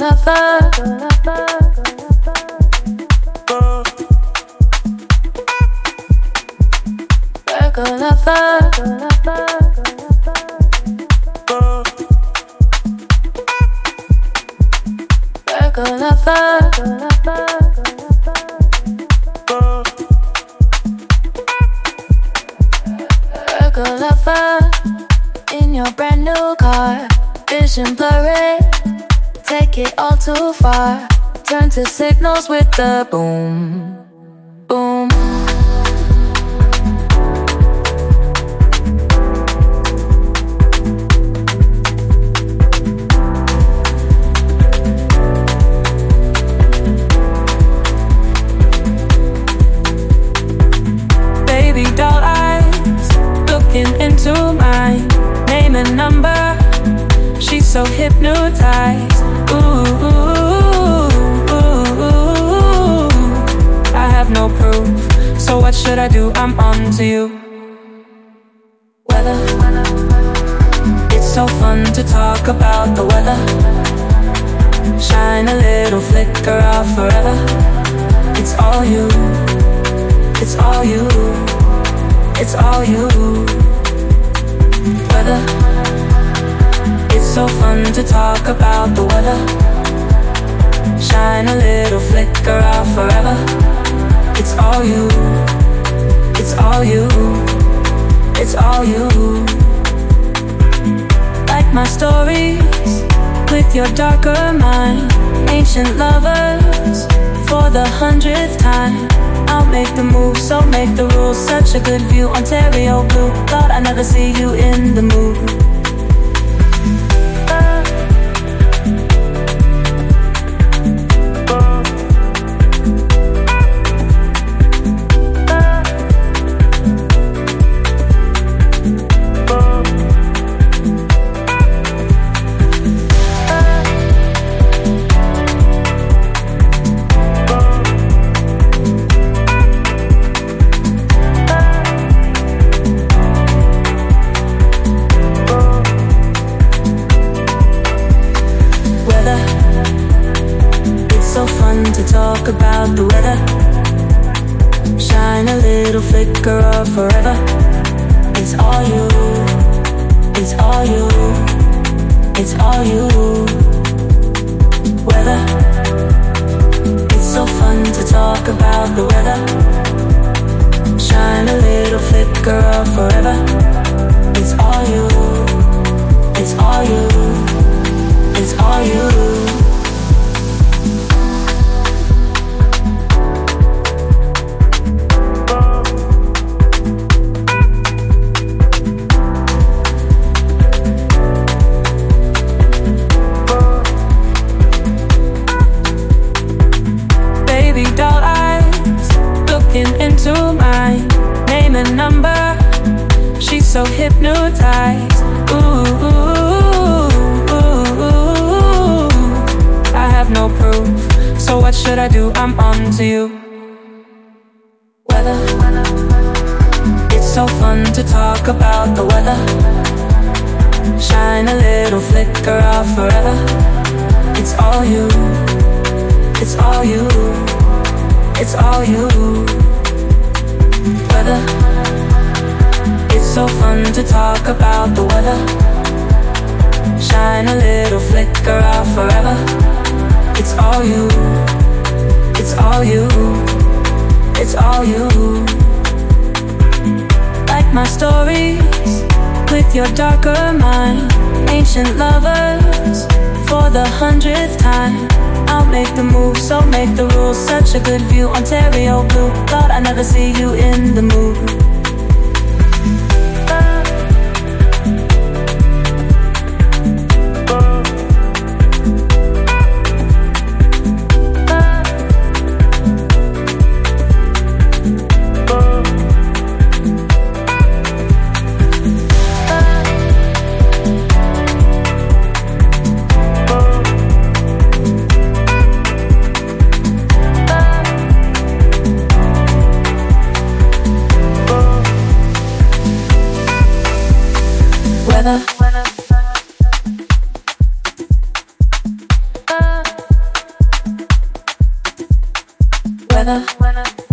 In your brand new car, vision blurry, take it all too far. Turn to signals with the boom, boom. Baby doll eyes looking into mine, name and number, she's so hypnotized. Ooh, ooh, ooh, ooh. I have no proof, so what should I do? I'm on to you. Weather, it's so fun to talk about the weather. Shine a little flicker out forever. It's all you, it's all you, it's all you. Weather, it's so fun to talk about the weather. Shine a little flicker out forever. It's all you, it's all you, it's all you. Like my stories with your darker mind. Ancient lovers for the 100th time. I'll make the move, so make the rules. Such a good view, Ontario blue. Thought I'd never see you in the mood. Talk about the weather. Shine a little flicker of forever. It's all you, it's all you, it's all you. Weather, it's so fun to talk about the weather. Shine a little flicker of forever. It's all you, it's all you, it's all you. Into mine, name and number, she's so hypnotized. Ooh, ooh, ooh, ooh. I have no proof, so what should I do? I'm on to you. Weather, it's so fun to talk about the weather. Shine a little flicker out forever. It's all you, it's all you, it's all you. Weather, it's so fun to talk about the weather. Shine a little flicker out forever. It's all you, it's all you, it's all you. Like my stories with your darker mind. Ancient lovers for the 100th time. I'll make the move, so make the rules. Such a good view, Ontario blue. Thought I'd never see you in the mood. weather.